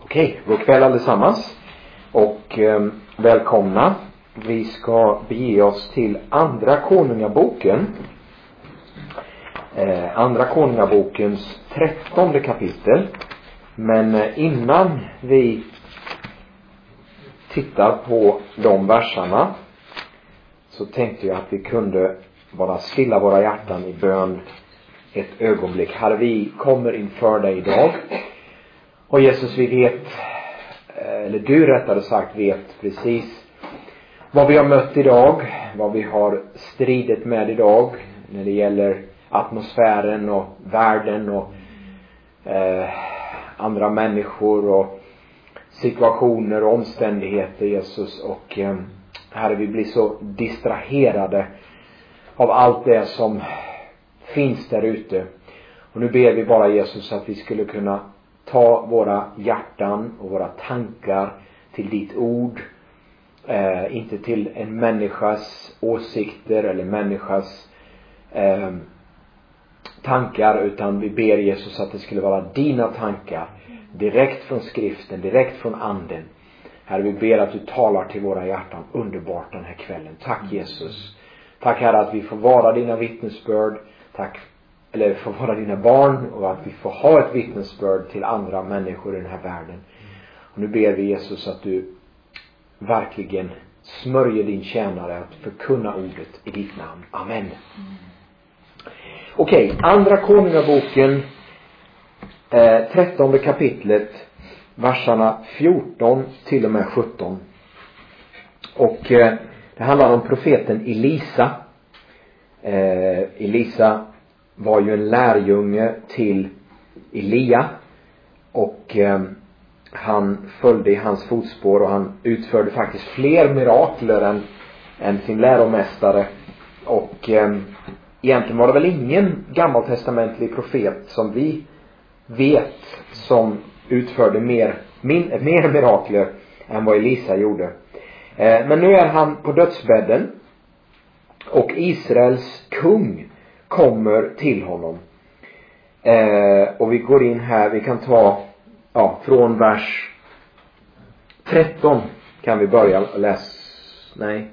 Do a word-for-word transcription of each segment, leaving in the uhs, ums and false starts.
Okej, god kväll allesammans och eh, välkomna. Vi ska bege oss till andra konungaboken. Eh, andra konungabokens trettonde kapitel. Men eh, innan vi tittar på de verserna så tänkte jag att vi kunde bara stilla våra hjärtan i bön ett ögonblick. Herre, vi kommer inför dig idag. Och Jesus, vi vet, eller du rättare sagt vet precis vad vi har mött idag, vad vi har stridit med idag när det gäller atmosfären och världen och eh, andra människor och situationer och omständigheter, Jesus. Och eh, Herre, vi blir så distraherade av allt det som finns där ute. Och nu ber vi bara, Jesus, att vi skulle kunna ta våra hjärtan och våra tankar till ditt ord. Eh, inte till en människas åsikter eller människas eh, tankar, utan vi ber, Jesus, att det skulle vara dina tankar direkt från skriften, direkt från anden. Herre, vi ber att du talar till våra hjärtan underbart den här kvällen. Tack, Jesus. Tack, Herre, att vi får vara dina vittnesbörd. Tack, eller får vara dina barn, och att vi får ha ett vittnesbörd till andra människor i den här världen. Och nu ber vi, Jesus, att du verkligen smörjer din tjänare att förkunna ordet i ditt namn. Amen. Mm. Okej, okay, andra konungaboken eh, trettonde kapitlet, verserna fjorton till och med sjutton. Och eh, det handlar om profeten Elisa. Eh, Elisa var ju en lärjunge till Elia, och eh, han följde i hans fotspår, och han utförde faktiskt fler mirakler än, än sin läromästare. Och eh, egentligen var det väl ingen gammaltestamentlig profet som vi vet som utförde mer, min, mer mirakler än vad Elisa gjorde. Eh, men nu är han på dödsbädden, och Israels kung kommer till honom. Eh, och vi går in här, vi kan ta ja, från vers tretton kan vi börja läsa. Nej.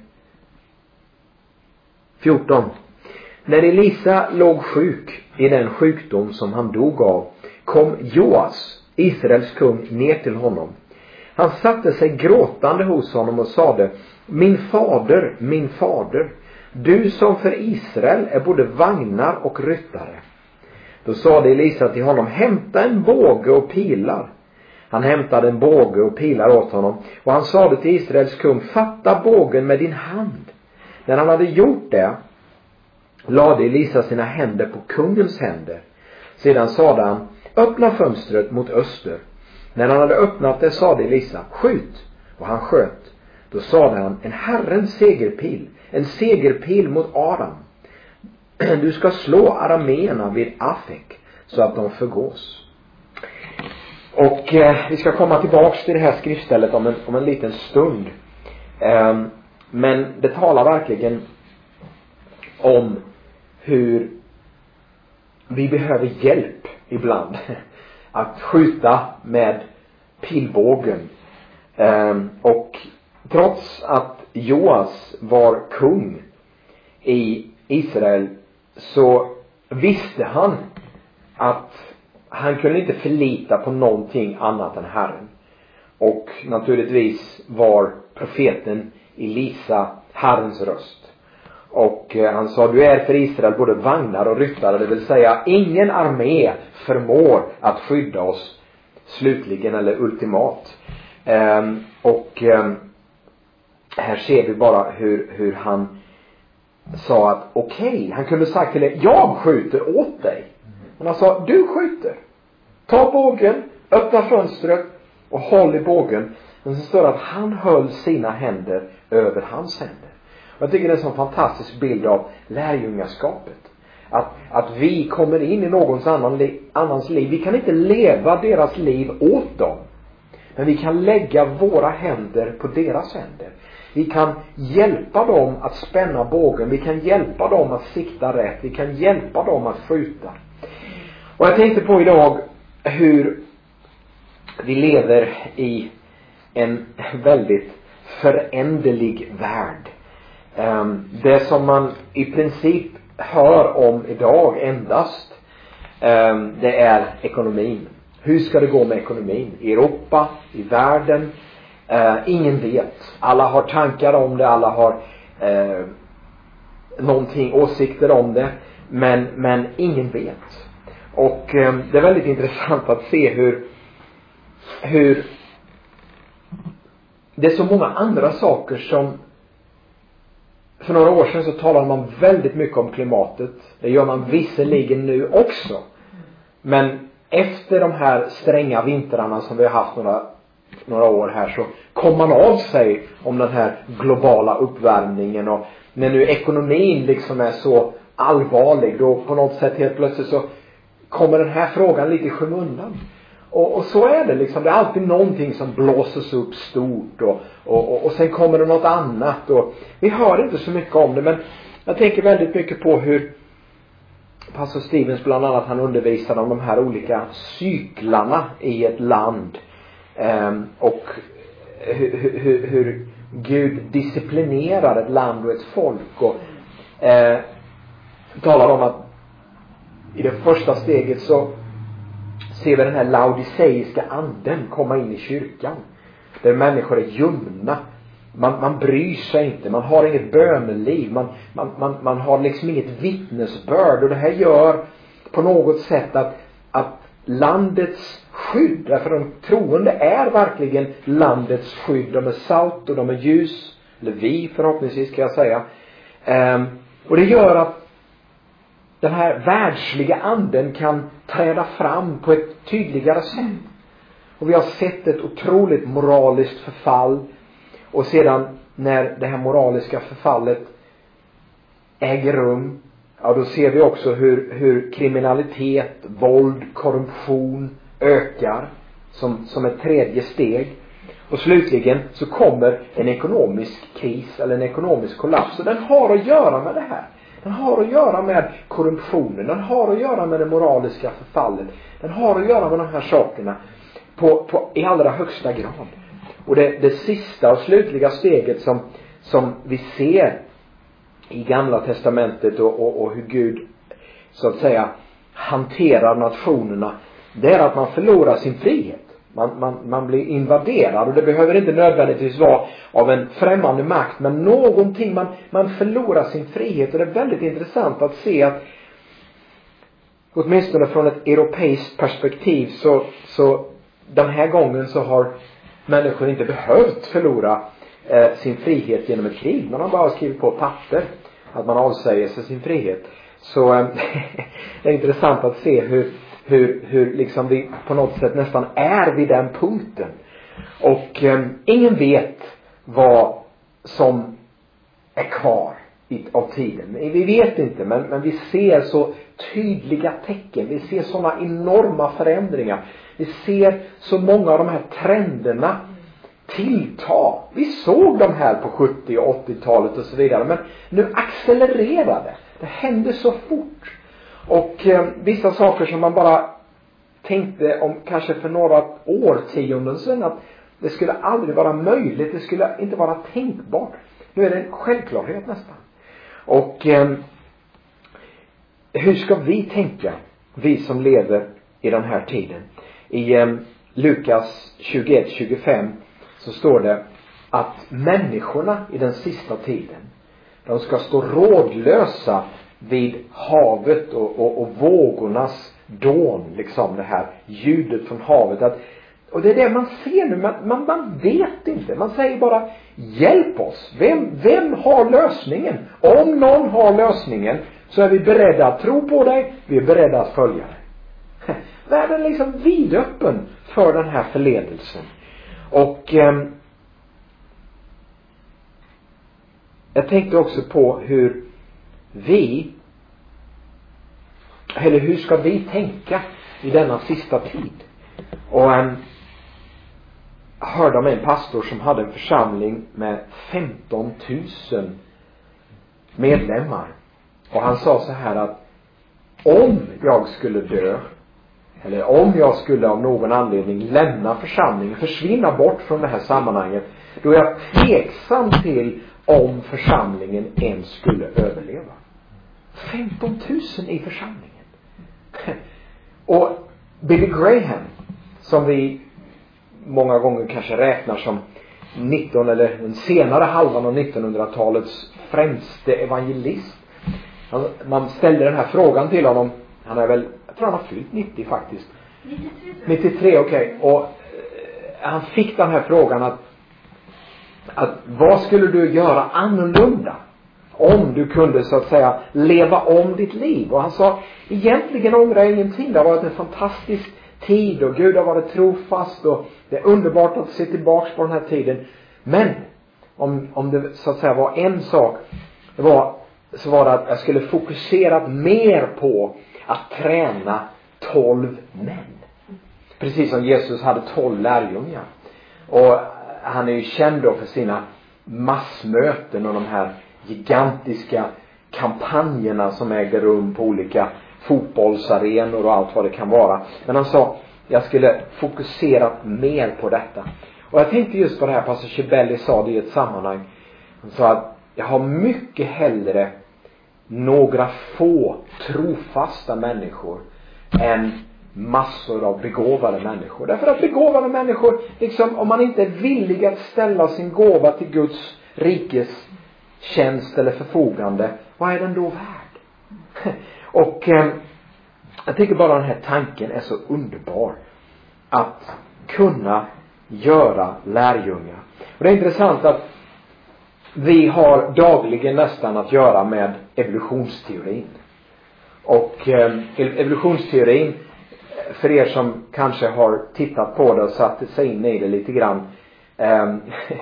fjorton. När Elisa låg sjuk i den sjukdom som han dog av, kom Joas, Israels kung, ner till honom. Han satte sig gråtande hos honom och sade: Min fader, min fader, du som för Israel är både vagnar och ryttare. Då sade Elisa till honom: hämta en båge och pilar. Han hämtade en båge och pilar åt honom, och han sade till Israels kung: fatta bågen med din hand. När han hade gjort det, lade Elisa sina händer på kungens händer. Sedan sade han: öppna fönstret mot öster. När han hade öppnat det, sade Elisa: skjut. Och han sköt. Då sade han: en herrens segerpil, en segerpil mot Aram. Du ska slå arameerna vid Afek så att de förgås. Och eh, vi ska komma tillbaks till det här skriftstället om en, om en liten stund. Eh, men det talar verkligen om hur vi behöver hjälp ibland att skjuta med pilbågen. Eh, och trots att Joas var kung i Israel, så visste han att han kunde inte förlita på någonting annat än Herren. Och naturligtvis var profeten Elisa Herrens röst. Och eh, han sa: du är för Israel både vagnar och ryttare, det vill säga ingen armé förmår att skydda oss slutligen eller ultimat. Ehm, och ehm, här ser vi bara hur, hur han sa att okej, okay, han kunde sagt till dig: jag skjuter åt dig. Men han sa: du skjuter. Ta bågen, öppna fönstret och håll i bågen. Men så står det att han höll sina händer över hans händer. Och jag tycker det är en sån fantastisk bild av lärjungaskapet. Att, att vi kommer in i någons annan, annans liv. Vi kan inte leva deras liv åt dem. Men vi kan lägga våra händer på deras händer. Vi kan hjälpa dem att spänna bågen. Vi kan hjälpa dem att sikta rätt. Vi kan hjälpa dem att skjuta. Och jag tänkte på idag hur vi lever i en väldigt föränderlig värld. Det som man i princip hör om idag endast, det är ekonomin. Hur ska det gå med ekonomin i Europa, i världen? Ingen vet. Alla har tankar om det, alla har eh, någonting, åsikter om det, men, men ingen vet. Och eh, det är väldigt intressant att se hur hur det är så många andra saker som, för några år sedan så talade man väldigt mycket om klimatet. Det gör man visserligen nu också. Men efter de här stränga vintrarna som vi har haft några, några år här, så kom man av sig om den här globala uppvärmningen. Och när nu ekonomin liksom är så allvarlig, då på något sätt helt plötsligt så kommer den här frågan lite i skymundan. Och, och så är det liksom. Det är alltid någonting som blåses upp stort. Och, och, och, och sen kommer det något annat. Och vi hör inte så mycket om det. Men jag tänker väldigt mycket på hur pastor Stevens bland annat, han undervisar om de här olika cyklarna i ett land. Um, och hur, hur, hur Gud disciplinerar ett land och ett folk. Och uh, talar om att i det första steget så ser vi den här laodiceiska anden komma in i kyrkan. Där människor är ljumna. Man, man bryr sig inte. Man har inget böneliv. Man, man, man, man har liksom inget vittnesbörd. Och det här gör på något sätt att, att landets skydd, därför de troende är verkligen landets skydd. De är salt och de är ljus. Eller vi förhoppningsvis ska jag säga. Um, och det gör att den här världsliga anden kan träda fram på ett tydligare sätt. Och vi har sett ett otroligt moraliskt förfall. Och sedan när det här moraliska förfallet äger rum, ja, då ser vi också hur, hur kriminalitet, våld, korruption ökar som, som ett tredje steg. Och slutligen så kommer en ekonomisk kris eller en ekonomisk kollaps. Och den har att göra med det här. Den har att göra med korruptionen. Den har att göra med det moraliska förfallet. Den har att göra med de här sakerna på, på, i allra högsta grad. Och det, det sista och slutliga steget som, som vi ser i Gamla testamentet och, och, och hur Gud så att säga hanterar nationerna, det är att man förlorar sin frihet. Man, man, man blir invaderad, och det behöver inte nödvändigtvis vara av en främmande makt, men någonting, man, man förlorar sin frihet. Och det är väldigt intressant att se att åtminstone från ett europeiskt perspektiv så, så den här gången så har människor inte behövt förlora eh, sin frihet genom ett krig. Man har bara skrivit på papper att man avsäger sig sin frihet. Så eh, det är intressant att se hur Hur, hur liksom vi på något sätt nästan är vid den punkten. Och eh, ingen vet vad som är kvar i, av tiden. Vi vet inte, men, men vi ser så tydliga tecken. Vi ser sådana enorma förändringar. Vi ser så många av de här trenderna tillta. Vi såg de här på sjuttio- och åttiotalet och så vidare. Men nu accelererar det. Det händer så fort. Och eh, vissa saker som man bara tänkte om kanske för några årtionden sedan att det skulle aldrig vara möjligt, det skulle inte vara tänkbart. Nu är det en självklarhet nästan. Och eh, hur ska vi tänka, vi som lever i den här tiden? I eh, Lukas tjugoett tjugofem så står det att människorna i den sista tiden, de ska stå rådlösa vid havet och, och, och vågornas dån, liksom det här ljudet från havet. Att, och det är det man ser nu, man, man, man vet inte. Man säger bara, hjälp oss. Vem, vem har lösningen? Om någon har lösningen så är vi beredda att tro på dig. Vi är beredda att följa dig. Världen är liksom vidöppen för den här förledelsen. Och eh, jag tänkte också på hur vi, eller hur ska vi tänka i denna sista tid? Och um, jag hörde om en pastor som hade en församling med femton tusen medlemmar. Och han sa så här att om jag skulle dö eller om jag skulle av någon anledning lämna församlingen, försvinna bort från det här sammanhanget, då är jag tveksam till om församlingen ens skulle överleva. femton tusen i församlingen. Och Billy Graham, som vi många gånger kanske räknar som nitton eller den senare halvan av nittonhundratalets främste evangelist. Han, man ställde den här frågan till honom. Han är väl, jag tror han har fyllt nittio faktiskt. nittiotre, okej. Okay. Och eh, han fick den här frågan att, att vad skulle du göra annorlunda om du kunde så att säga leva om ditt liv? Och han sa, egentligen ångrar jag ingenting. Det har varit en fantastisk tid och Gud har varit trofast och det är underbart att se tillbaka på den här tiden. Men om, om det så att säga var en sak, det var, så var det att jag skulle fokusera mer på att träna tolv män. Precis som Jesus hade tolv lärjungar. Och han är ju känd då för sina massmöten och de här gigantiska kampanjerna som äger rum på olika fotbollsarenor och allt vad det kan vara. Men han sa, jag skulle fokusera mer på detta. Och jag tänkte just på det här, pastor Chibelli sa det i ett sammanhang. Han sa att jag har mycket hellre några få trofasta människor än massor av begåvade människor. Därför att begåvade människor, liksom, om man inte är villig att ställa sin gåva till Guds rikes tjänst eller förfogande, vad är den då värd? Och eh, jag tycker bara den här tanken är så underbar, att kunna göra lärjungar. Och det är intressant att vi har dagligen nästan att göra med evolutionsteorin. Och eh, evolutionsteorin, för er som kanske har tittat på det och satt sig in i det lite grann, eh,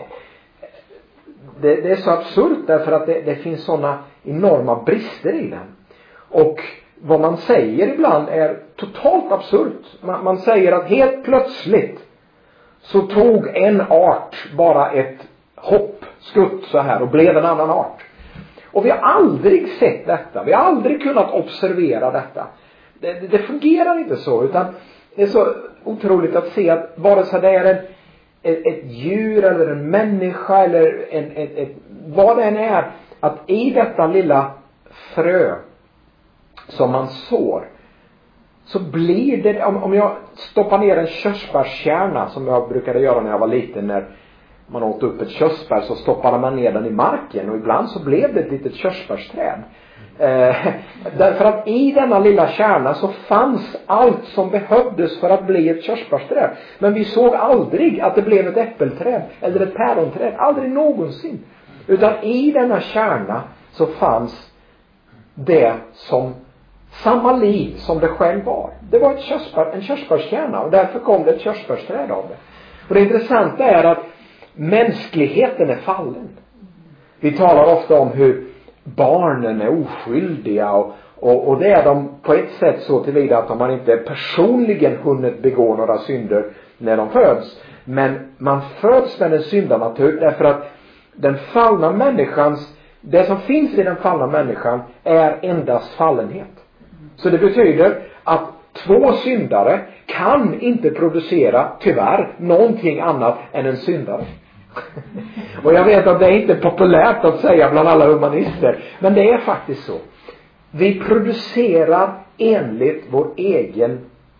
det, det är så absurt därför att det, det finns sådana enorma brister i den. Och vad man säger ibland är totalt absurt. Man, man säger att helt plötsligt så tog en art bara ett hopp, skutt så här och blev en annan art. Och vi har aldrig sett detta. Vi har aldrig kunnat observera detta. Det, det, det fungerar inte så, utan det är så otroligt att se att vare sig det är en, ett, ett djur eller en människa eller en, ett, ett, vad det än är, att i detta lilla frö som man sår, så blir det, om, om jag stoppar ner en körsbärskärna som jag brukade göra när jag var liten, när man åt upp ett körsbär så stoppade man ner den i marken och ibland så blev det ett litet körsbärsträd. Eh, därför att i denna lilla kärna så fanns allt som behövdes för att bli ett körsbärsträd. Men vi såg aldrig att det blev ett äppelträd eller ett päronträd, aldrig någonsin. Utan i denna kärna så fanns det som samma liv som det själv var. Det var ett körsbär, en körsbärskärna, och därför kom det ett körsbärsträd av det. Och det intressanta är att mänskligheten är fallen. Vi talar ofta om hur barnen är oskyldiga och, och, och det är de på ett sätt så tillvida att de har inte personligen hunnit begå några synder när de föds. Men man föds med en syndanatur därför att den fallna människans, det som finns i den fallna människan är endast fallenhet. Så det betyder att två syndare kan inte producera, tyvärr, någonting annat än en syndare. Och jag vet att det är inte populärt att säga bland alla humanister, men det är faktiskt så. Vi producerar enligt vår egen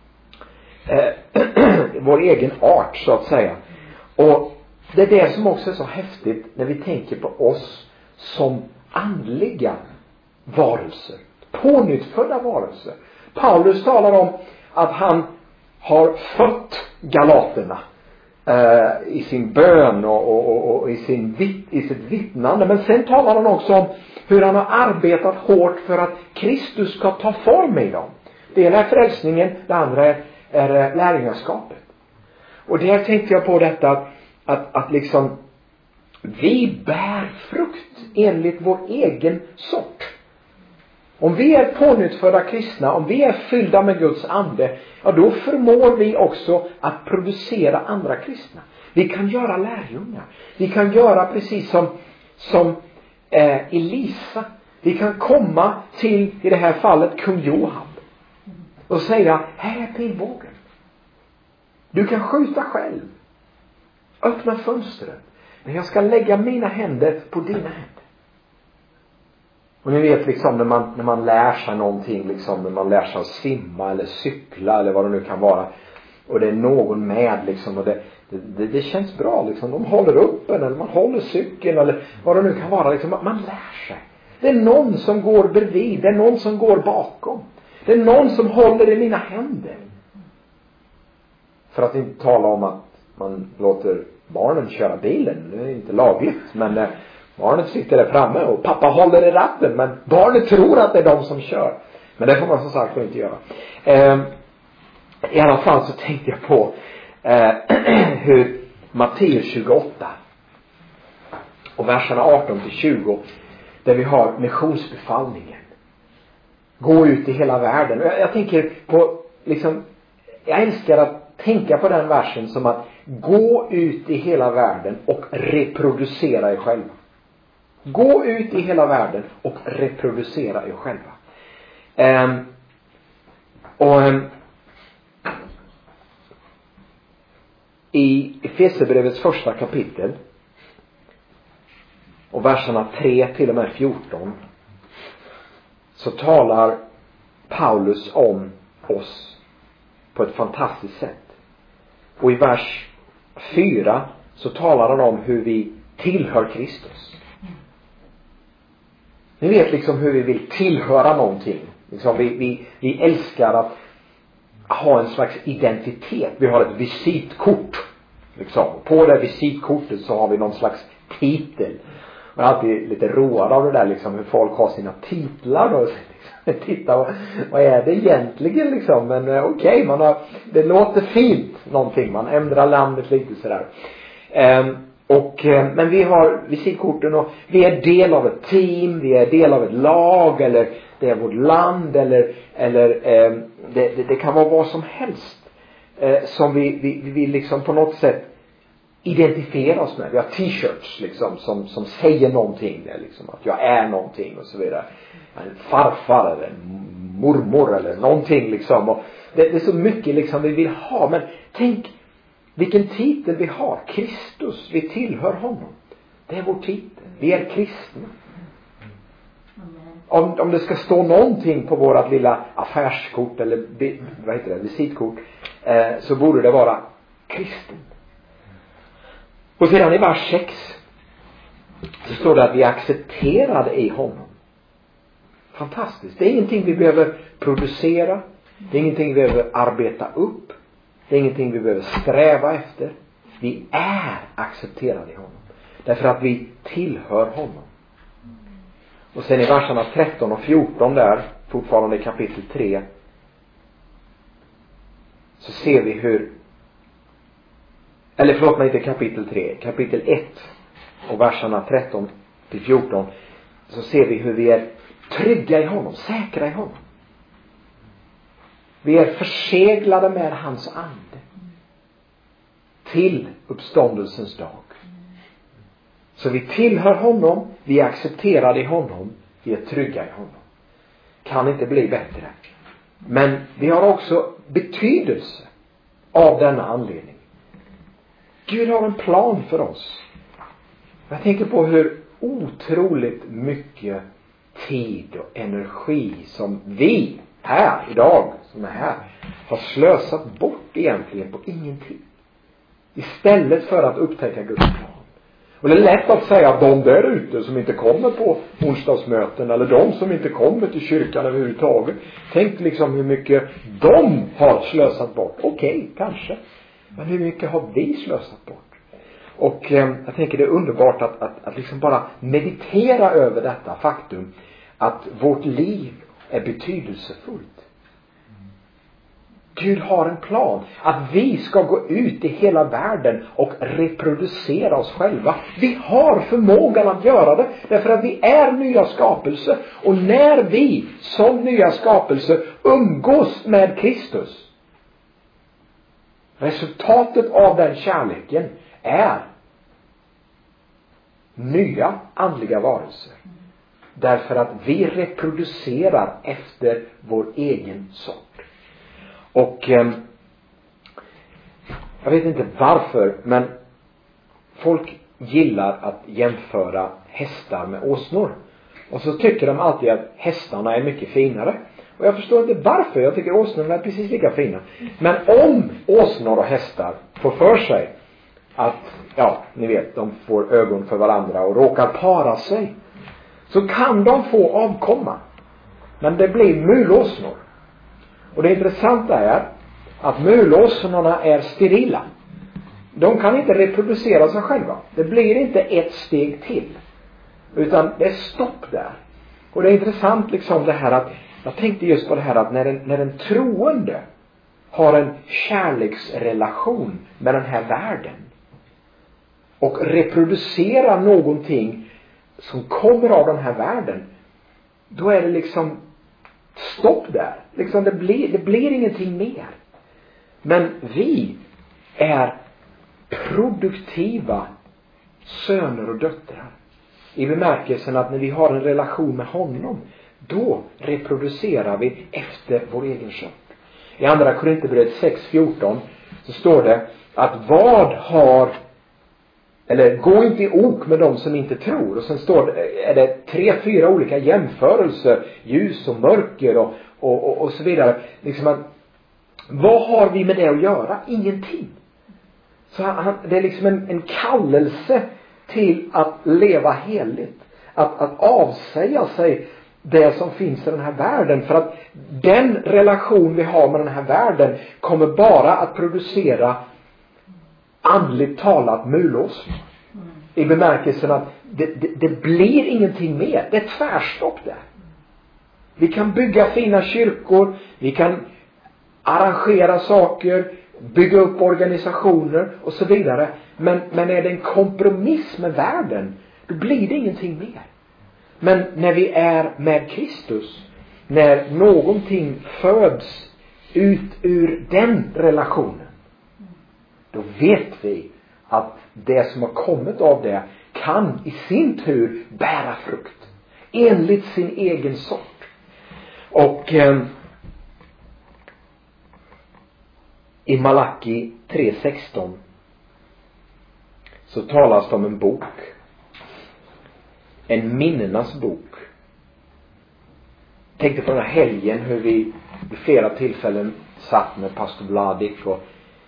eh, vår egen art, så att säga. Och det är det som också är så häftigt när vi tänker på oss som andliga varelser, pånyttfödda varelser. Paulus talar om att han har fött galaterna eh, i sin bön och, och, och, och i, sin vitt, i sitt vittnande. Men sen talar han också om hur han har arbetat hårt för att Kristus ska ta form i dem. Det ena är frälsningen, det andra är, är lärjungaskapet. Och där tänkte jag på detta att, att, att liksom vi bär frukt enligt vår egen sort. Om vi är pånyttfödda kristna, om vi är fyllda med Guds ande, ja, då förmår vi också att producera andra kristna. Vi kan göra lärjungar. Vi kan göra precis som, som eh, Elisa. Vi kan komma till, i det här fallet, kung Johan. och säga, här är pilbågen. Du kan skjuta själv. Öppna fönstret. Men jag ska lägga mina händer på dina händer. Och ni vet liksom när man, när man lär sig någonting, liksom när man lär sig att simma eller cykla eller vad det nu kan vara. Och det är någon med liksom, och det, det, det, det känns bra liksom. De håller upp en eller man håller cykeln eller vad det nu kan vara liksom. Man, man lär sig. Det är någon som går bredvid. Det är någon som går bakom. Det är någon som håller i mina händer. För att inte tala om att man låter barnen köra bilen. Det är inte lagligt. Men eh, barnet sitter där framme och pappa håller i ratten. Men barnet tror att det är de som kör. Men det får man som sagt inte göra. Eh, I alla fall så tänkte jag på eh, hur Matteus tjugoåtta och verserna arton till tjugo, där vi har missionsbefallningen. Gå ut i hela världen. Och jag, jag tänker på liksom, jag älskar att tänka på den versen som att gå ut i hela världen och reproducera er själva. Gå ut i hela världen och reproducera er själva. Um, och um, i Efesierbrevets första kapitel och verserna tre till och med fjorton så talar Paulus om oss på ett fantastiskt sätt. Och i vers fyra så talar han om hur vi tillhör Kristus. Ni vet liksom hur vi vill tillhöra någonting. Liksom vi, vi, vi älskar att ha en slags identitet. Vi har ett visitkort. Liksom. På det visitkortet så har vi någon slags titel. Jag är alltid lite road av det där liksom, hur folk har sina titlar då. Titta, vad, vad är det egentligen liksom? Men okej, okay, man har, det låter fint någonting. Man ändrar landet lite sådär. Um, och, men vi har visitkorten och vi är del av ett team. Vi är del av ett lag. Eller det är vårt land. Eller, eller um, det, det, det kan vara vad som helst. Uh, som vi, vi, vi vill liksom på något sätt identifiera oss med. Vi har t-shirts liksom som, som säger någonting. Liksom, att jag är någonting och så vidare. En farfar eller en mormor eller någonting liksom. Och det, det är så mycket liksom vi vill ha. Men tänk vilken titel vi har. Kristus, vi tillhör honom. Det är vår titel. Vi är kristna. Om, om det ska stå någonting på vårat lilla affärskort eller vad heter det, visitkort, eh, så borde det vara kristen. Och sedan i vers sex så står det att vi är accepterade i honom. Fantastiskt. Det är ingenting vi behöver producera. Det är ingenting vi behöver arbeta upp. Det är ingenting vi behöver sträva efter. Vi är accepterade i honom. Därför att vi tillhör honom. Och sen i verserna tretton och fjorton där, fortfarande i kapitel tre, så ser vi hur, eller förlåt mig, inte kapitel tre, kapitel ett och verserna tretton till fjorton, så ser vi hur vi är trygga i honom, säkra i honom. Vi är förseglade med hans ande till uppståndelsens dag. Så vi tillhör honom, vi är accepterade i honom, vi är trygga i honom. Kan inte bli bättre. Men vi har också betydelse av denna anledning. Gud har en plan för oss. Jag tänker på hur otroligt mycket tid och energi som vi här idag, som är här, har slösat bort egentligen på ingenting. Istället för att upptäcka Guds plan. Och det är lätt att säga att de där ute som inte kommer på onsdagsmöten, eller de som inte kommer till kyrkan överhuvudtaget, tänk liksom hur mycket de har slösat bort. Okej, okay, kanske. Men hur mycket har vi slösat bort? Och eh, jag tänker det är underbart att, att, att liksom bara meditera över detta faktum att vårt liv är betydelsefullt. Gud har en plan att vi ska gå ut i hela världen och reproducera oss själva. Vi har förmågan att göra det därför att vi är nya skapelser. Och när vi som nya skapelser umgås med Kristus, resultatet av den kärleken är nya andliga varelser. Därför att vi reproducerar efter vår egen sort. Och eh, jag vet inte varför, men folk gillar att jämföra hästar med åsnor. Och så tycker de alltid att hästarna är mycket finare. Och jag förstår inte varför. Jag tycker åsnorna är precis lika fina. Men om åsnor och hästar får för sig att, ja, ni vet, de får ögon för varandra och råkar para sig, så kan de få avkomma. Men det blir mulåsnor. Och det intressanta är att mulåsnorna är sterila. De kan inte reproducera sig själva. Det blir inte ett steg till, utan det är stopp där. Och det är intressant liksom det här att, jag tänkte just på det här att när en, när en troende har en kärleksrelation med den här världen och reproducerar någonting som kommer av den här världen, då är det liksom stopp där. Liksom det blir, det blir ingenting mer. Men vi är produktiva söner och döttrar. I bemärkelsen att när vi har en relation med honom, då reproducerar vi efter vår egen kött. I andra Korinthierbrevet sex fjorton så står det att vad har, eller gå inte i ok med dem som inte tror. Och sen står det, är det tre, fyra olika jämförelser, ljus och mörker och, och, och, och så vidare. Liksom att, vad har vi med det att göra? Ingenting. Så han, det är liksom en, en kallelse till att leva heligt. Att, att avsäga sig det som finns i den här världen. För att den relation vi har med den här världen kommer bara att producera andligt talat mulås. I bemärkelsen att det, det, det blir ingenting mer. Det är tvärstopp där. Vi kan bygga fina kyrkor. Vi kan arrangera saker. Bygga upp organisationer och så vidare. Men, men är det en kompromiss med världen, då blir det ingenting mer. Men när vi är med Kristus, när någonting föds ut ur den relationen, då vet vi att det som har kommit av det kan i sin tur bära frukt enligt sin egen sort. Och eh, i Malaki tre sexton så talas det om en bok, en minnenas bok. Jag tänkte på den här helgen hur vi vid flera tillfällen satt med pastor Vladik, och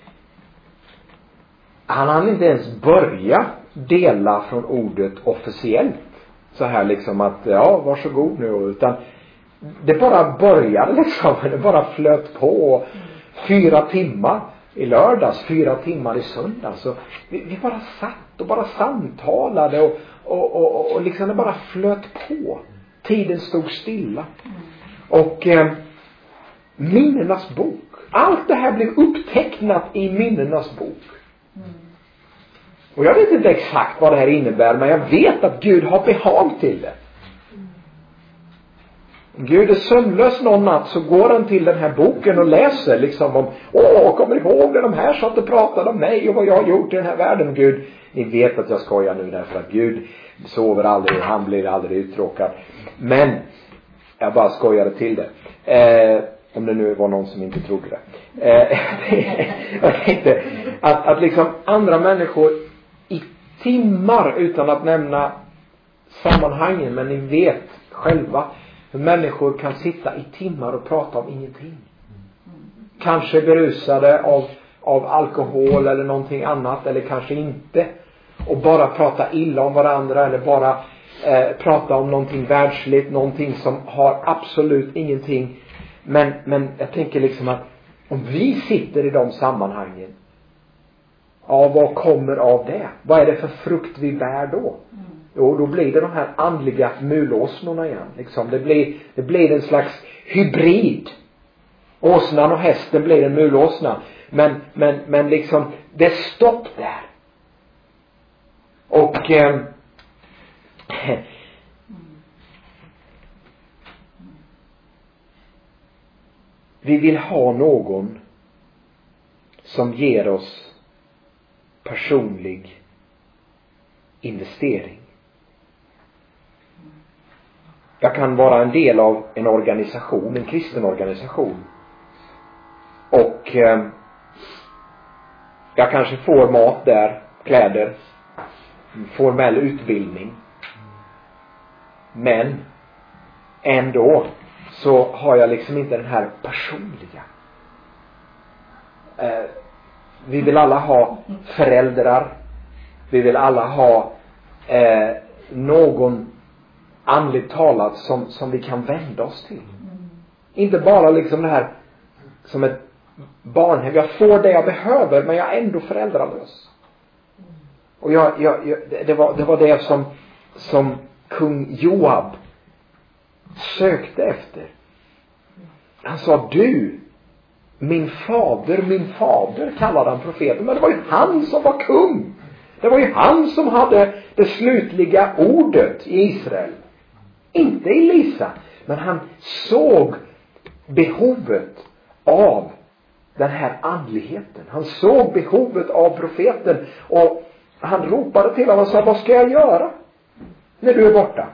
han hann inte ens börja dela från ordet officiellt så här liksom att ja, varsågod nu, utan det bara började liksom, det bara flöt på. Fyra timmar i lördags, fyra timmar i söndags, så vi, vi bara satt och bara samtalade och, och, och, och liksom det bara flöt på. Tiden stod stilla. Och eh, minnenas bok, allt det här blev upptecknat i minnenas bok. Och jag vet inte exakt vad det här innebär, men jag vet att Gud har behag till det. Om Gud är sömnlös någon natt så går han till den här boken och läser liksom om, åh, kommer ihåg när de här satt och pratade om mig och vad jag har gjort i den här världen. Gud, ni vet att jag skojar nu därför att Gud sover aldrig, han blir aldrig uttråkad. Men jag bara skojade till det. Eh, om det nu var någon som inte trodde det. Eh, jag tänkte att, att liksom andra människor i timmar, utan att nämna sammanhangen, men ni vet själva hur människor kan sitta i timmar och prata om ingenting. Kanske berusade av, av alkohol eller någonting annat, eller kanske inte. Och bara prata illa om varandra, eller bara eh, prata om någonting världsligt, någonting som har absolut ingenting. Men, men jag tänker liksom att om vi sitter i de sammanhangen, ja, vad kommer av det? Vad är det för frukt vi bär då? Jo, då blir det de här andliga mulåsnorna igen. Liksom. Det, blir, det blir en slags hybrid. Åsnan och hästen blir en mulåsna. Men, men, men liksom, det är stopp där. Och eh, vi vill ha någon som ger oss personlig investering. Jag kan vara en del av en organisation, en kristen organisation. Och eh, jag kanske får mat där, kläder, formell utbildning. Men ändå så har jag liksom inte den här personliga. Eh, vi vill alla ha föräldrar. Vi vill alla ha eh, någon andligt talat som, som vi kan vända oss till. Inte bara liksom det här som ett barnhem. Jag får det jag behöver, men jag är ändå föräldralös. Och jag, jag, jag, det, var, det var det som, som kung Joab sökte efter. Han sa, du, min fader, min fader kallade han profeten. Men det var ju han som var kung. Det var ju han som hade det slutliga ordet i Israel. Inte Elisa. Men han såg behovet av den här andligheten. Han såg behovet av profeten. Och han ropade till honom och sa, vad ska jag göra när du är borta?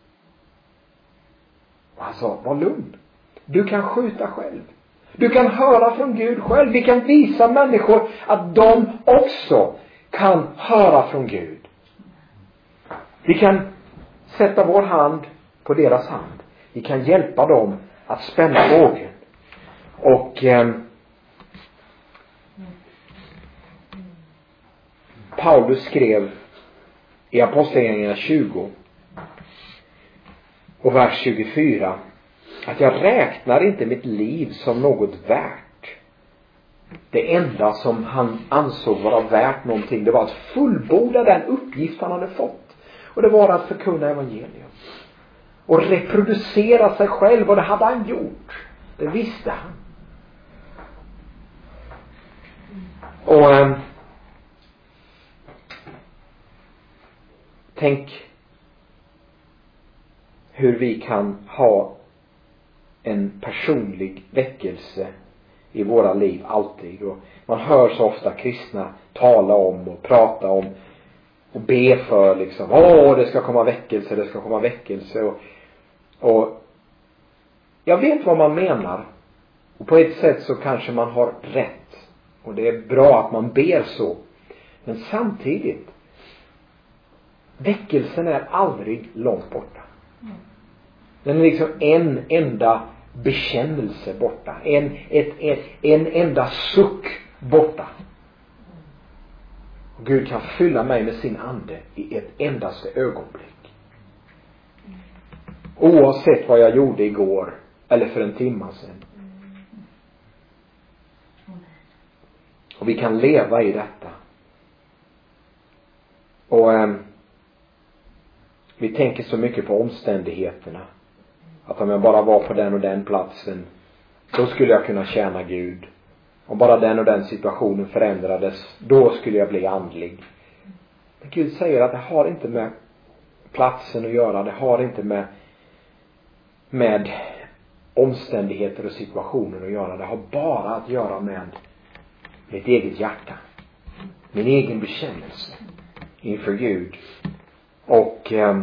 Och han sa, var lugn. Du kan skjuta själv. Du kan höra från Gud själv. Vi kan visa människor att de också kan höra från Gud. Vi kan sätta vår hand på deras hand. Vi kan hjälpa dem att spänna bågen. Och eh, Paulus skrev i Apostlagärningarna tjugo och vers tjugofyra att jag räknar inte mitt liv som något värt. Det enda som han ansåg vara värt någonting, det var att fullborda den uppgift han hade fått. Och det var att förkunna evangelium. Och reproducera sig själv, och det hade han gjort. Det visste han. Och ähm, tänk hur vi kan ha en personlig väckelse i våra liv alltid. Och man hör så ofta kristna tala om och prata om och be för liksom, åh det ska komma väckelse, det ska komma väckelse. Och, och jag vet vad man menar. Och på ett sätt så kanske man har rätt. Och det är bra att man ber så. Men samtidigt, väckelsen är aldrig långt borta. Den är liksom en enda bekännelse borta. En, ett, ett, en enda suck borta. Och Gud kan fylla mig med sin ande i ett endaste ögonblick. Oavsett vad jag gjorde igår eller för en timme sedan. Och vi kan leva i detta. Och eh, vi tänker så mycket på omständigheterna. Att om jag bara var på den och den platsen, då skulle jag kunna tjäna Gud. Om bara den och den situationen förändrades, då skulle jag bli andlig. Men Gud säger att det har inte med platsen att göra. Det har inte med, med omständigheter och situationer att göra. Det har bara att göra med mitt eget hjärta. Min egen bekännelse inför Gud. Och eh,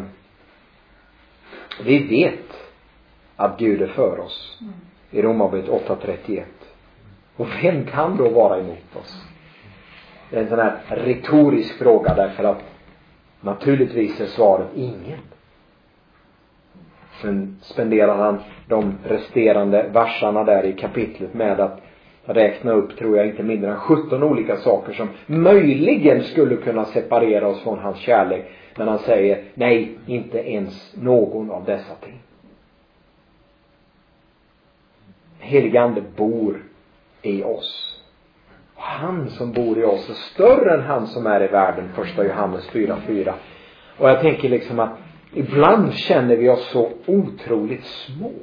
vi vet att Gud är för oss. I Romarbrevet åtta trettioett. Och vem kan då vara emot oss? Det är en sån här retorisk fråga, därför att naturligtvis är svaret ingen. Sen spenderar han de resterande versarna där i kapitlet med att räkna upp, tror jag, inte mindre än sjutton olika saker som möjligen skulle kunna separera oss från hans kärlek. Men han säger, nej, inte ens någon av dessa ting. Helige Ande bor i oss. Och han som bor i oss är större än han som är i världen. Första Johannes fyra fyra. Och jag tänker liksom att ibland känner vi oss så otroligt små.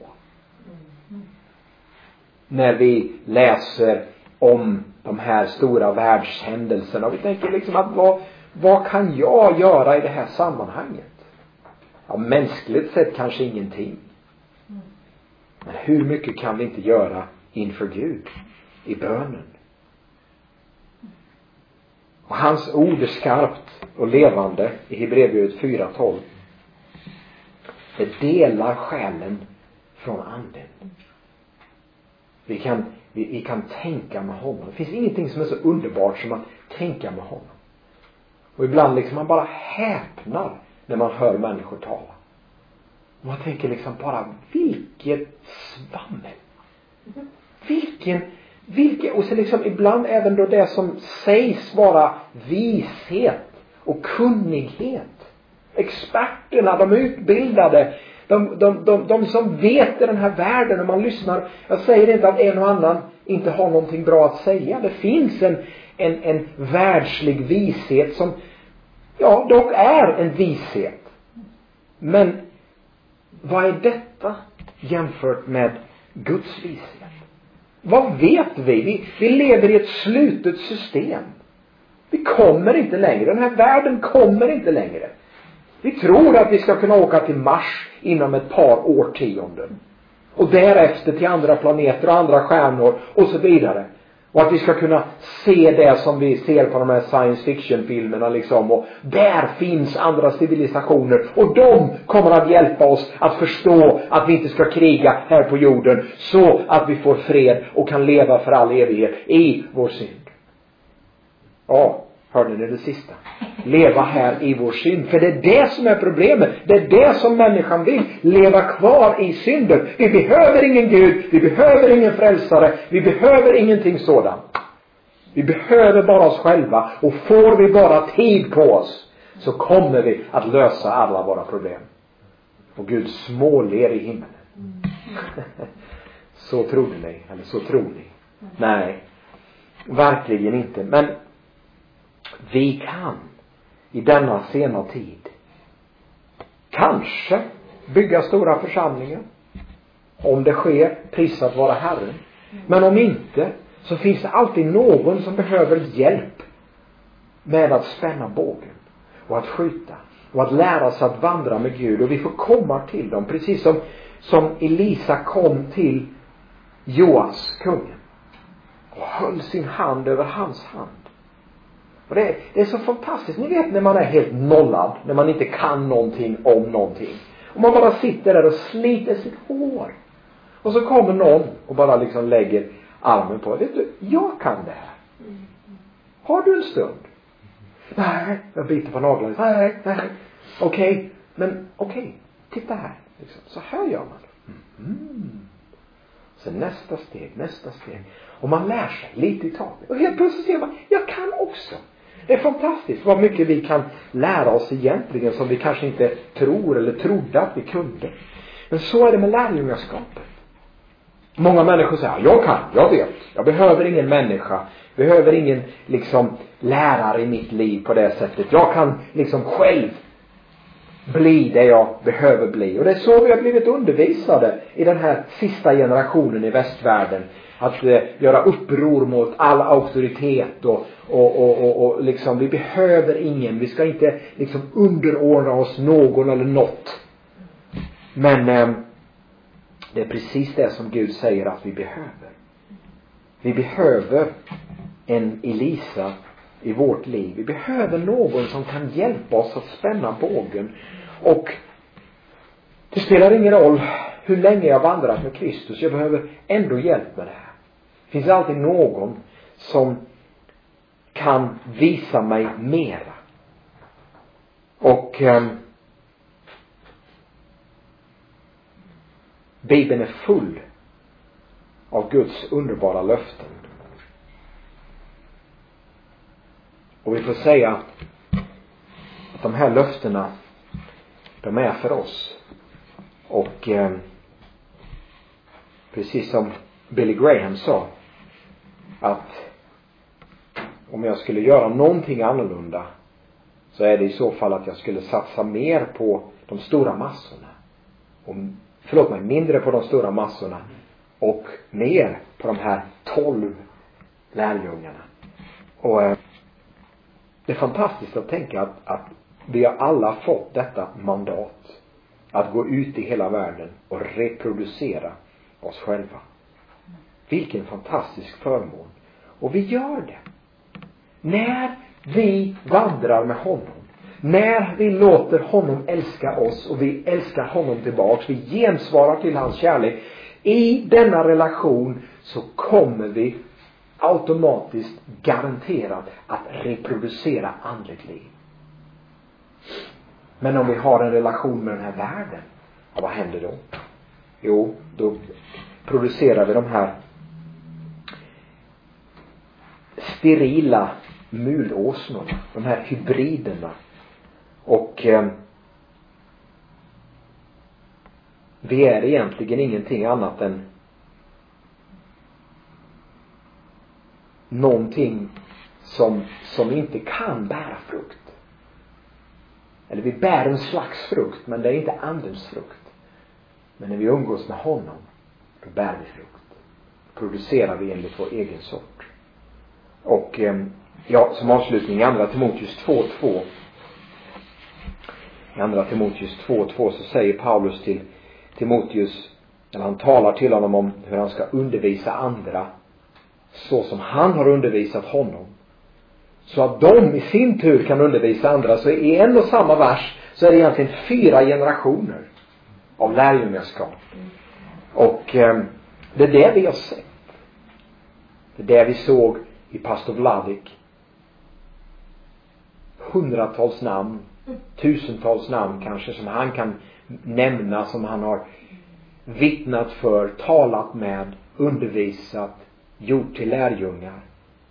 När vi läser om de här stora världshändelserna. Och vi tänker liksom att vad, vad kan jag göra i det här sammanhanget? Ja, mänskligt sett kanske ingenting. Men hur mycket kan vi inte göra inför Gud i bönen? Och hans ord är skarpt och levande i Hebreerbrevet fyra tolv. Det delar själen från anden. Vi kan, vi, vi kan tänka med honom. Det finns ingenting som är så underbart som att tänka med honom. Och ibland liksom man bara häpnar när man hör människor tala. Och man tänker liksom bara, vilket svammel. Vilken, vilken, och så liksom ibland även då det som sägs vara vishet och kunnighet. Experterna, de utbildade, de, de, de, de som vet i den här världen, och man lyssnar. Jag säger inte att en och annan inte har någonting bra att säga. Det finns en, en, en världslig vishet som, ja, dock är en vishet. Men vad är detta jämfört med Guds vishet? Vad vet vi? Vi, vi lever i ett slutet system. Vi kommer inte längre. Den här världen kommer inte längre. Vi tror att vi ska kunna åka till Mars inom ett par årtionden. Och därefter till andra planeter och andra stjärnor och så vidare. Och att vi ska kunna se det som vi ser på de här science fiction-filmerna liksom. Och där finns andra civilisationer. Och de kommer att hjälpa oss att förstå att vi inte ska kriga här på jorden. Så att vi får fred och kan leva för all evighet i vår synd. Ja, hörde ni det sista? Leva här i vår synd. För det är det som är problemet. Det är det som människan vill. Leva kvar i synden. Vi behöver ingen Gud. Vi behöver ingen frälsare. Vi behöver ingenting sådant. Vi behöver bara oss själva. Och får vi bara tid på oss, så kommer vi att lösa alla våra problem. Och Gud småler i himlen. Så trodde ni. Eller så tror ni. Nej. Verkligen inte. Men vi kan i denna sena tid kanske bygga stora församlingar. Om det sker, prisat vara Herren. Men om inte, så finns det alltid någon som behöver hjälp med att spänna bågen och att skjuta och att lära sig att vandra med Gud. Och vi får komma till dem, precis som, som Elisa kom till Joas, kungen, och höll sin hand över hans hand. Och det, det är så fantastiskt. Ni vet när man är helt nollad, när man inte kan någonting om någonting. Och man bara sitter där och sliter sitt hår. Och så kommer någon och bara liksom lägger armen på. Vet du, jag kan det här. Har du en stund? Nej, jag biter på naglarna. Nej, nej. Okej, okay, men okej. Okay, titta här. Liksom. Så här gör man. Mm. Så nästa steg, nästa steg. Och man lär sig lite i taget. Och helt plötsligt ser man, jag kan också. Det är fantastiskt vad mycket vi kan lära oss egentligen som vi kanske inte tror eller trodde att vi kunde. Men så är det med lärjungaskapet. Många människor säger, jag kan, jag vet. Jag behöver ingen människa. Behöver ingen liksom lärare i mitt liv på det sättet. Jag kan liksom själv bli det jag behöver bli. Och det är så vi har blivit undervisade i den här sista generationen i västvärlden. Att eh, göra uppror mot all auktoritet och, och, och, och, och liksom, vi behöver ingen. Vi ska inte liksom underordna oss någon eller något. Men eh, det är precis det som Gud säger att vi behöver. Vi behöver en Elisa i vårt liv. Vi behöver någon som kan hjälpa oss att spänna bågen. Och det spelar ingen roll hur länge jag vandrat med Kristus. Jag behöver ändå hjälp med det här. Det finns alltid någon som kan visa mig mera. Och eh, Bibeln är full av Guds underbara löften. Och vi får säga att de här löftena, de är för oss. Och eh, precis som Billy Graham sa, att om jag skulle göra någonting annorlunda, så är det i så fall att jag skulle satsa mer på de stora massorna. Och, förlåt mig, mindre på de stora massorna och mer på de här tolv lärjungarna. Och eh, det är fantastiskt att tänka att, att vi har alla fått detta mandat att gå ut i hela världen och reproducera oss själva. Vilken fantastisk förmån. Och vi gör det när vi vandrar med honom. När vi låter honom älska oss och vi älskar honom tillbaks. Vi gensvarar till hans kärlek. I denna relation så kommer vi automatiskt garanterat att reproducera andligt liv. Men om vi har en relation med den här världen, vad händer då? Jo, då producerar vi de här sterila mulåsnorna, de här hybriderna. Och eh, vi är egentligen ingenting annat än någonting som, som inte kan bära frukt. Eller vi bär en slags frukt, men det är inte andens frukt. Men när vi umgås med honom, då bär vi frukt. Producerar vi enligt vår egen sort. Och eh, ja, som avslutning i andra Timoteus två två. I andra Timoteus två två så säger Paulus till Timoteus, eller han talar till honom om hur han ska undervisa andra så som han har undervisat honom, så att de i sin tur kan undervisa andra. Så i en och samma vers så är det egentligen fyra generationer av lärjungaskap. Och eh, det är det vi har sett. Det är det vi såg i pastor Vladek. Hundratals namn, tusentals namn kanske, som han kan nämna, som han har vittnat för, talat med, undervisat, gjort till lärjungar.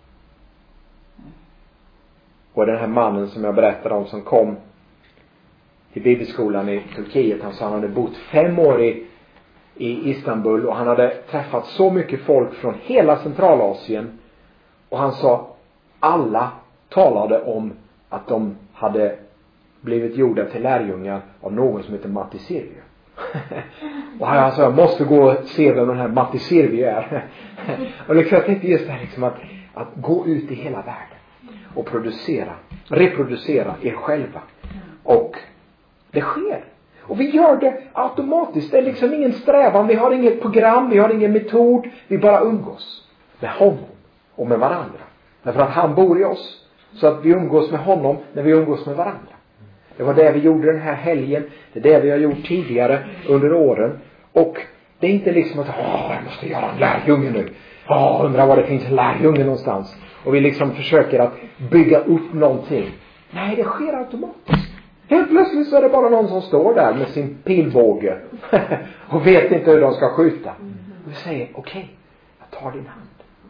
Och den här mannen som jag berättade om, som kom till bibelskolan i Turkiet, han sa han hade bott fem år i, i Istanbul, och han hade träffat så mycket folk från hela Centralasien, och han sa alla talade om att de hade blivit gjorda till lärjungar av någon som heter Matti Sirviö. Och han sa, jag måste gå och se vem den här Matti Sirviö är. Och liksom, jag tänkte just det här liksom, att, att gå ut i hela världen och producera, reproducera er själva. Och det sker. Och vi gör det automatiskt. Det är liksom ingen strävan. Vi har inget program. Vi har ingen metod. Vi bara umgås med honom och med varandra. Därför att han bor i oss. Så att vi umgås med honom när vi umgås med varandra. Det var det vi gjorde den här helgen. Det är det vi har gjort tidigare under åren. Och det är inte liksom att åh, jag måste göra en lärjunge nu. Åh, undrar vad det finns en lärjunge någonstans. Och vi liksom försöker att bygga upp någonting. Nej, det sker automatiskt. Helt plötsligt så är det bara någon som står där med sin pilbåge och vet inte hur de ska skjuta. Och vi säger, okej, okay, jag tar din hand.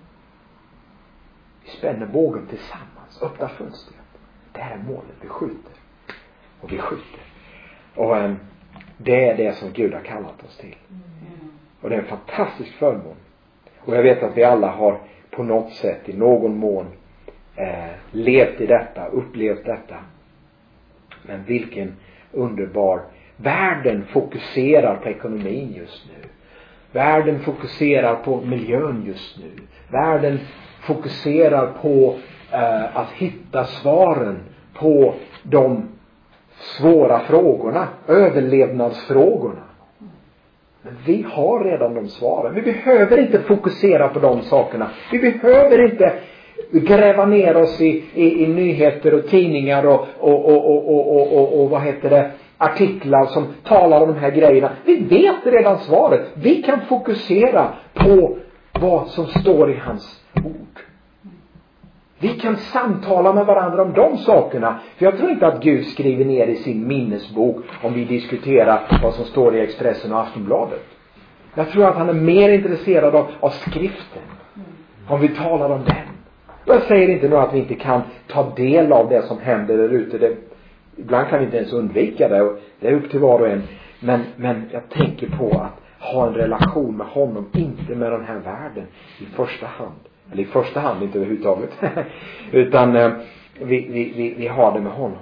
Vi spänner bågen tillsammans, öppnar fönstret. Det här är målet, vi skjuter. Och vi skjuter. Och äm, det är det som Gud har kallat oss till. Och det är en fantastisk förmån. Och jag vet att vi alla har på något sätt, i någon mån, eh, levt i detta, upplevt detta. Men vilken underbar. Världen fokuserar på ekonomin just nu. Världen fokuserar på miljön just nu. Världen fokuserar på eh, att hitta svaren på de svåra frågorna, överlevnadsfrågorna. Men vi har redan de svaren. Vi behöver inte fokusera på de sakerna. Vi behöver inte gräva ner oss i, i, i nyheter och tidningar och, och, och, och, och, och, och, och vad heter det, artiklar som talar om de här grejerna. Vi vet redan svaret. Vi kan fokusera på vad som står i hans ord. Vi kan samtala med varandra om de sakerna. För jag tror inte att Gud skriver ner i sin minnesbok om vi diskuterar vad som står i Expressen och Aftonbladet. Jag tror att han är mer intresserad av, av skriften. Om vi talar om den. Jag säger inte nu att vi inte kan ta del av det som händer där ute. Det, ibland kan vi inte ens undvika det. Och det är upp till var och en. Men, men jag tänker på att ha en relation med honom. Inte med den här världen i första hand. Eller i första hand inte överhuvudtaget. Utan eh, vi, vi, vi, vi har det med honom.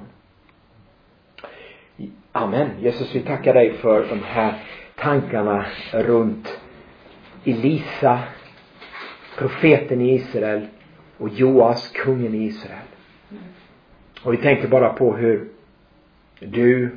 Amen. Jesus, vi tackar dig för de här tankarna runt Elisa, profeten i Israel, och Joas, kungen i Israel. Och vi tänkte bara på hur du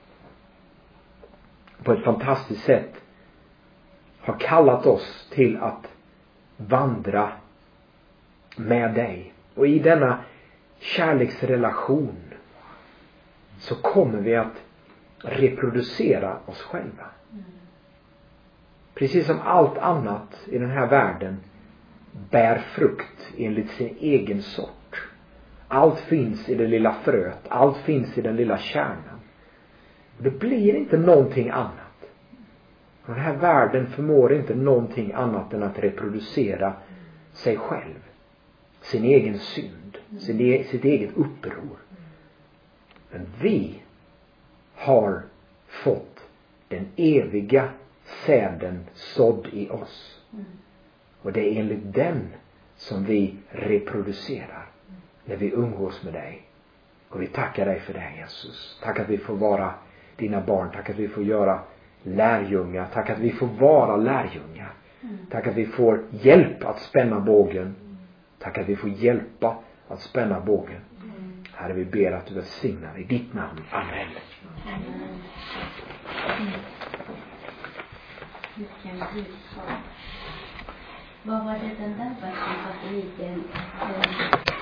på ett fantastiskt sätt har kallat oss till att vandra med dig. Och i denna kärleksrelation så kommer vi att reproducera oss själva. precis som allt annat i den här världen, bär frukt enligt sin egen sort. Allt finns i det lilla fröet. Allt finns i den lilla kärnan. Och det blir inte någonting annat. Och den här världen förmår inte någonting annat än att reproducera sig själv. Sin egen synd. Sin e- sitt eget uppror. Men vi har fått den eviga säden sådd i oss. Och det är enligt den som vi reproducerar när vi umgås med dig. Och vi tackar dig för det, Jesus. Tack att vi får vara dina barn. Tack att vi får göra lärjungar. Tack att vi får vara lärjungar. Tack att vi får hjälp att spänna bågen. Tack att vi får hjälpa att spänna bågen. Herre, vi ber att du välsignar i ditt namn. Amen. Vilken budskap. Vad var det den där versen katoliken